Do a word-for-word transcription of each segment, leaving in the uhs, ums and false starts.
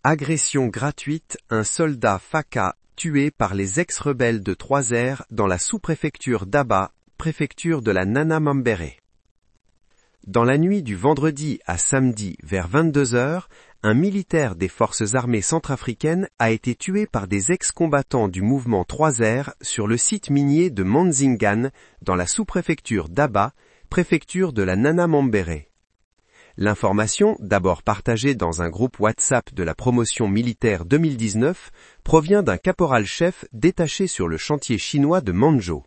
Agression gratuite, un soldat Faka tué par les ex-rebelles de Trois-Airs dans la sous-préfecture d'Aba, préfecture de la Nana Mambéré. Dans la nuit du vendredi à samedi vers vingt-deux heures, un militaire des forces armées centrafricaines a été tué par des ex-combattants du mouvement Trois-Airs sur le site minier de Manzingan, dans la sous-préfecture d'Aba, préfecture de la Nana Mambéré. L'information, d'abord partagée dans un groupe WhatsApp de la promotion militaire deux mille dix-neuf, provient d'un caporal-chef détaché sur le chantier chinois de Manzhou.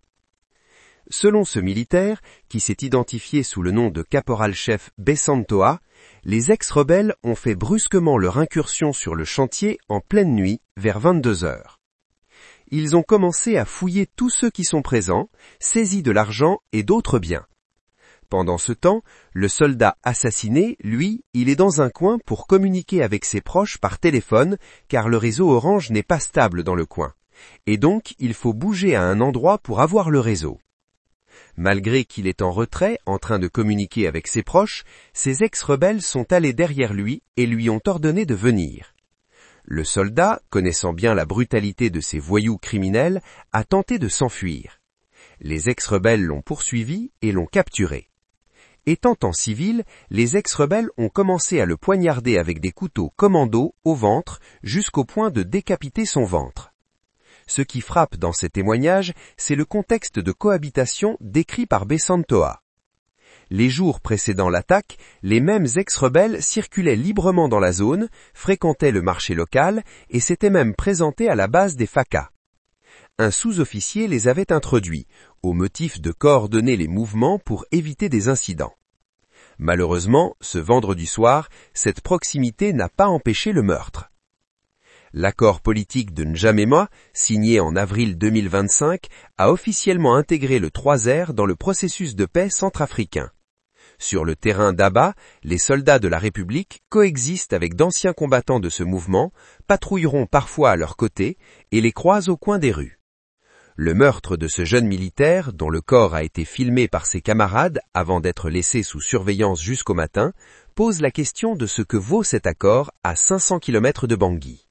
Selon ce militaire, qui s'est identifié sous le nom de caporal-chef Bessantoa, les ex-rebelles ont fait brusquement leur incursion sur le chantier en pleine nuit, vers vingt-deux heures. Ils ont commencé à fouiller tous ceux qui sont présents, saisi de l'argent et d'autres biens. Pendant ce temps, le soldat assassiné, lui, il est dans un coin pour communiquer avec ses proches par téléphone, car le réseau Orange n'est pas stable dans le coin. Et donc, il faut bouger à un endroit pour avoir le réseau. Malgré qu'il est en retrait, en train de communiquer avec ses proches, ses ex-rebelles sont allés derrière lui et lui ont ordonné de venir. Le soldat, connaissant bien la brutalité de ces voyous criminels, a tenté de s'enfuir. Les ex-rebelles l'ont poursuivi et l'ont capturé. Étant en civil, les ex-rebelles ont commencé à le poignarder avec des couteaux commando au ventre jusqu'au point de décapiter son ventre. Ce qui frappe dans ces témoignages, c'est le contexte de cohabitation décrit par Bessantoa. Les jours précédant l'attaque, les mêmes ex-rebelles circulaient librement dans la zone, fréquentaient le marché local et s'étaient même présentés à la base des Faka. Un sous-officier les avait introduits, au motif de coordonner les mouvements pour éviter des incidents. Malheureusement, ce vendredi soir, cette proximité n'a pas empêché le meurtre. L'accord politique de N'Djamena, signé en avril deux mille vingt-cinq, a officiellement intégré le Trois-Airs dans le processus de paix centrafricain. Sur le terrain d'Aba, les soldats de la République coexistent avec d'anciens combattants de ce mouvement, patrouilleront parfois à leur côté et les croisent au coin des rues. Le meurtre de ce jeune militaire, dont le corps a été filmé par ses camarades avant d'être laissé sous surveillance jusqu'au matin, pose la question de ce que vaut cet accord à cinq cents kilomètres de Bangui.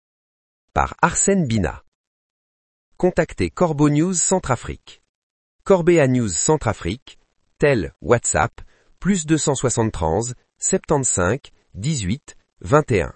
Par Arsène Bina. Contactez Corbeau News Centrafrique. Corbea News Centrafrique, tel WhatsApp, plus deux cent soixante-treize, soixante-quinze, dix-huit, vingt et un.